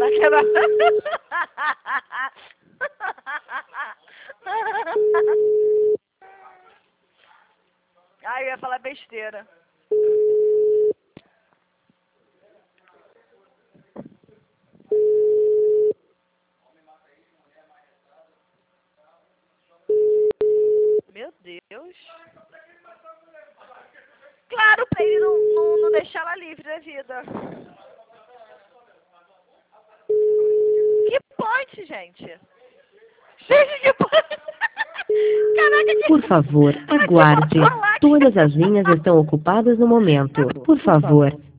Tá quebrado. Ai, eu ia falar besteira. Meu Deus. Claro, pra ele não deixar ela livre da vida. Que point, gente? Gente, que point? Caraca, que... Por favor, Pra te aguarde. controlar aqui. Todas as linhas estão ocupadas no momento. Por favor,